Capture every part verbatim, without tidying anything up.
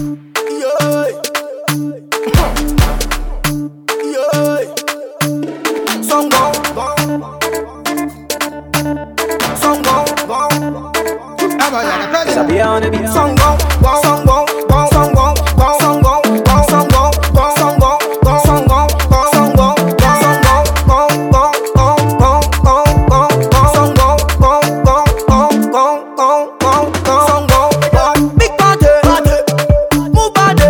Yeah. Yeah. Song gone, gone. Song gone, gone. Sabia on the beat. Song gone, gone. Song gone, gone. Song gone, gone. Song gone, gone. Song gone, gone. Song gone, gone. Song gone, gone. Song gone, gone. Song gone, gone. Gone, gone, gone. Song gone, gone, gone, gone, gone. Song gone, gone. Big party, party. Move body,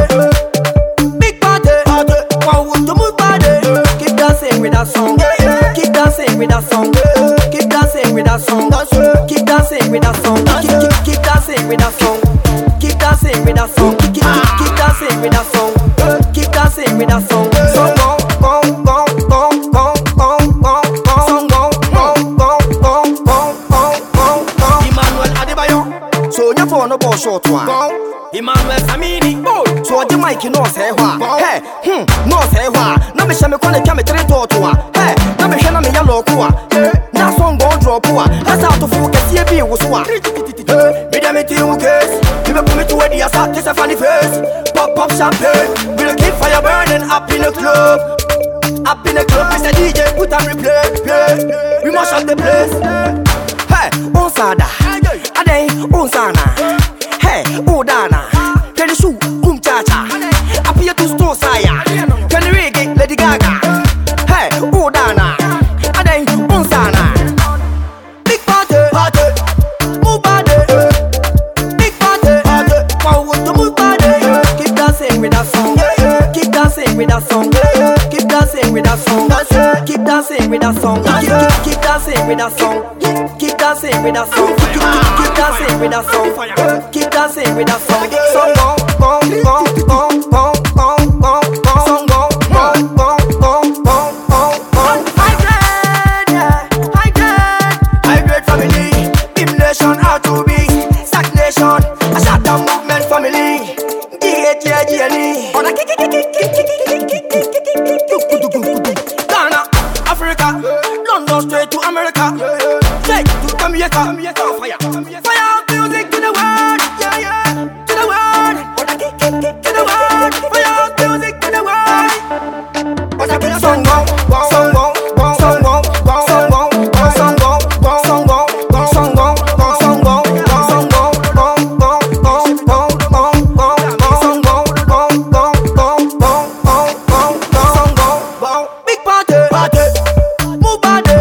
big party, party. One wood to move body. Keep dancing with that song. Keep dancing with that song. Keep dancing with that song. Keep dancing with that song. Keep, keep, keep dancing with that song. Keep dancing with that song. Keep, keep, keep dancing with that song. Keep dancing with that song. Song gone, gone, gone, gone, gone, gone, gone. Song gone, gone, gone, gone, gone, gone, gone. Emmanuel Adebayo, so you for no ball short one. Emmanuel Samini, so the mic no say wha. Hey, hmm, no say wha. Na me shame kwane kame tere to to wa. Hey, na me hwe na me ya loko wa. Na song gon drop wa. Hasa to fu kese bi wo so wa. Hey, me dem it you case. You be put me to where the attack is a funny face. Pop pop champagne. We will keep fire burning up in the club. Up in the club, Mister D J put on replay. Play. We must shut the place. Hey, Onsada. Ade Onsana. Hey, Odana. Can you shoot boom cha cha? Appear to store saya. Can you reggae Lady Gaga? Hey, Odana. Ade Onsana. Big party, party. Move body. Big party, party. One wood to move body. Keep dancing with that song. Keep dancing with that song. Keep dancing with that song. Keep dancing with that song. Keep, keep, keep dancing with that song. Keep dancing with that song. Keep, keep, keep dancing with that song. Keep dancing with that song. Song gone, gone, gone, gone, gone, gone, gone, gone. Song gone, gone, gone, gone, gone, gone, gone. High grade, yeah, high grade, high grade family. Bim nation R two B, Sack nation, a shut down movement family. D H J G N E. On a kick, kick, kick, kick, kick, kick, kick, kick, kick, kick. Ghana, Africa, London straight to America, straight to Jamaica. Fire, fire out music to the world, yeah, yeah, to the world. On a kick, kick, kick, to the world. Fire out music to the world. On a kick, song gone, song gone, song gone, song gone, song gone, song gone, song gone, song gone, song gone, gone, gone, gone, gone, gone, gone, song gone, gone, gone, gone, gone, gone, gone, song gone. Big party, party, move body,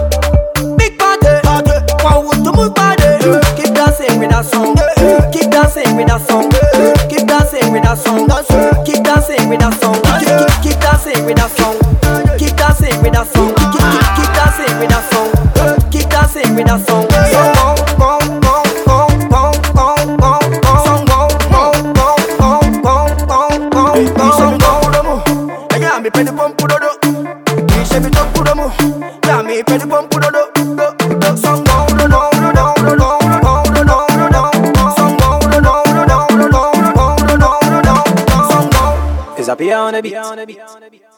big party, party. One wood to move body. Keep dancing with that song. Keep dancing with that song. Keep dancing with that song. Keep dancing with that song. Keep, keep dancing with that song. Keep dancing with that song. Keep, keep, keep dancing with that song. Keep dancing with that song. Song gone, gone, gone, gone, gone, gone, gone. Song gone, gone, gone, gone, gone, gone, gone. Song gone. Yeah, me pay the pump do do. Me say me talk do mo. Yeah, me pay the pump do do. Song gone, do do, do do, do do, do do, do do. Song gone, do do, do do, do do, do do, do do. Song gone. Sabia on the beat.